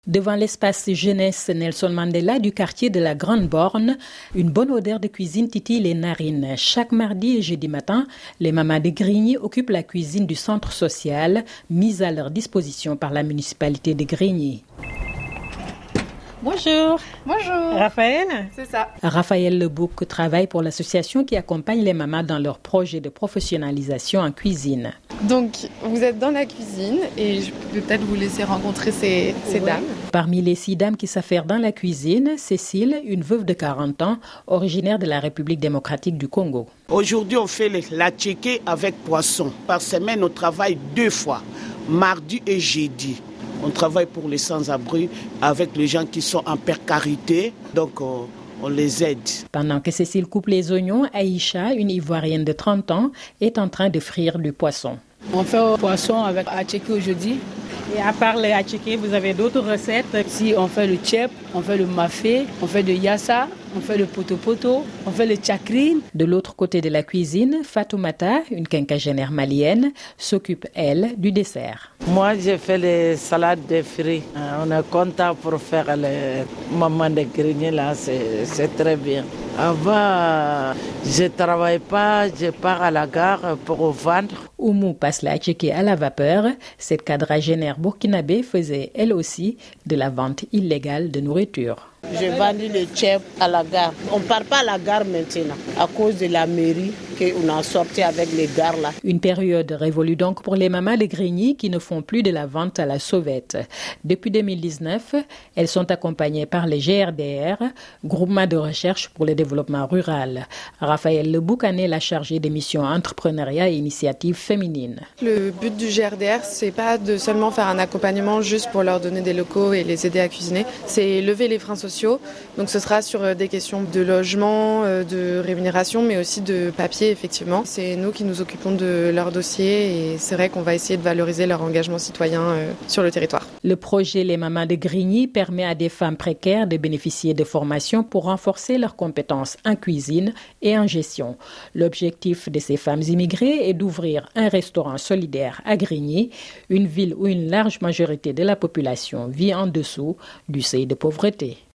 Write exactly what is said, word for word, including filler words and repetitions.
Devant l'espace jeunesse Nelson Mandela du quartier de la Grande Borne, une bonne odeur de cuisine titille les narines. Chaque mardi et jeudi matin, les mamans de Grigny occupent la cuisine du centre social, mise à leur disposition par la municipalité de Grigny. Bonjour. Bonjour. Raphaël. C'est ça. Raphaël Lebouc travaille pour l'association qui accompagne les mamans dans leur projet de professionnalisation en cuisine. Donc, vous êtes dans la cuisine et je peux peut-être vous laisser rencontrer ces, ces oui. dames. Parmi les six dames qui s'affairent dans la cuisine, Cécile, une veuve de quarante ans, originaire de la République démocratique du Congo. Aujourd'hui, on fait la tchéké avec poisson. Par semaine, on travaille deux fois, mardi et jeudi. On travaille pour les sans-abri avec les gens qui sont en précarité, donc on, on les aide. Pendant que Cécile coupe les oignons, Aïcha, une Ivoirienne de trente ans, est en train de frire du poisson. On fait un poisson avec atchéké aujourd'hui. Et à part le atchéké, vous avez d'autres recettes? Si on fait le tchèp, on fait le mafé, on fait le yassa, on fait le poto-poto, on fait le tchakrine. De l'autre côté de la cuisine, Fatoumata, une quinquagénaire malienne, s'occupe, elle, du dessert. Moi, j'ai fait les salades de fruits. On est content pour faire les mamans de Grigny, là, c'est, c'est très bien. Avant, je ne travaille pas, je pars à la gare pour vendre. Oumou passe la atchéké à la vapeur. Cette quadragénaire burkinabé faisait, elle aussi, de la vente illégale de nourriture. Je vendis le tchèp à la gare. On ne part pas à la gare maintenant à cause de la mairie qu'on a sorti avec les gares là. Une période révolue donc pour les mamans de Grigny qui ne font plus de la vente à la sauvette. Depuis deux mille dix-neuf, elles sont accompagnées par les G R D R, Groupement de recherche pour le développement rural. Raphaël Lebouc en est la chargée des missions entrepreneuriat et initiatives féminines. Le but du G R D R, c'est pas de seulement faire un accompagnement juste pour leur donner des locaux et les aider à cuisiner, c'est lever les freins sociaux. Donc ce sera sur des questions de logement, de rémunération, mais aussi de papier, effectivement. C'est nous qui nous occupons de leur dossier et c'est vrai qu'on va essayer de valoriser leur engagement citoyen sur le territoire. Le projet Les Mamans de Grigny permet à des femmes précaires de bénéficier de formations pour renforcer leurs compétences en cuisine et en gestion. L'objectif de ces femmes immigrées est d'ouvrir un restaurant solidaire à Grigny, une ville où une large majorité de la population vit en dessous du seuil de pauvreté.